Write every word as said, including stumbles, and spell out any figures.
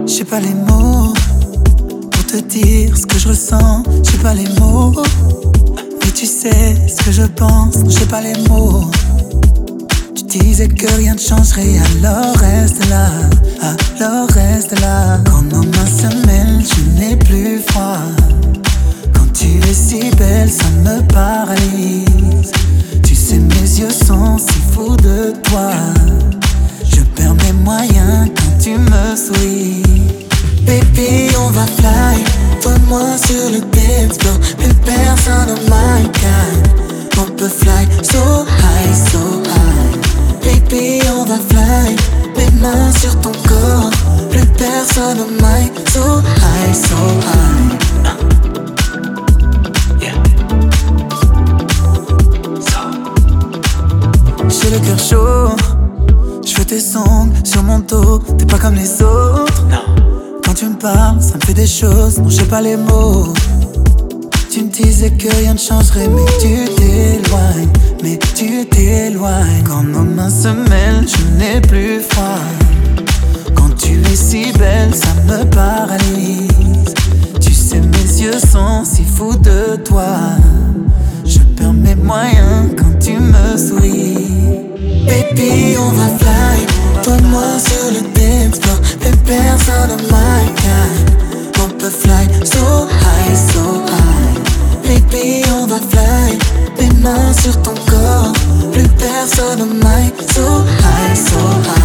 J'ai pas les mots pour te dire ce que je ressens. J'ai pas les mots, mais tu sais ce que je pense. J'ai pas les mots. Tu disais que rien ne changerait, alors reste là, alors reste là. Quand nos mains se mêlent, je n'ai plus froid. Quand tu es si belle, ça me paralyse. Tu sais, mes yeux sont si fous de toi. Je perds mes moyens quand tu me souris. Baby, on va fly, toi et moi sur le dance floor. Plus personne on my kind. On peut fly so high, so high. Baby, on va fly, mes mains sur ton corps. Plus personne on my so high, so high. Yeah. So. J'ai le cœur chaud, je veux tes sons sur mon dos. T'es pas comme les autres, non. Quand tu me parles, ça me fait des choses, non j'ai pas les mots. Tu me disais que rien ne changerait, mais tu t'éloignes, mais tu t'éloignes. Quand nos mains se mêlent, je n'ai plus froid. Quand tu es si belle, ça me paralyse. Tu sais, mes yeux sont si fous de toi. Je perds mes moyens quand tu me souris. Baby, on va fly, toi et moi sur le dance floor. Plus personne on my kind. On peut fly so high, so high. Baby, on va fly, mes mains sur ton corps. Plus personne on my so high, so high.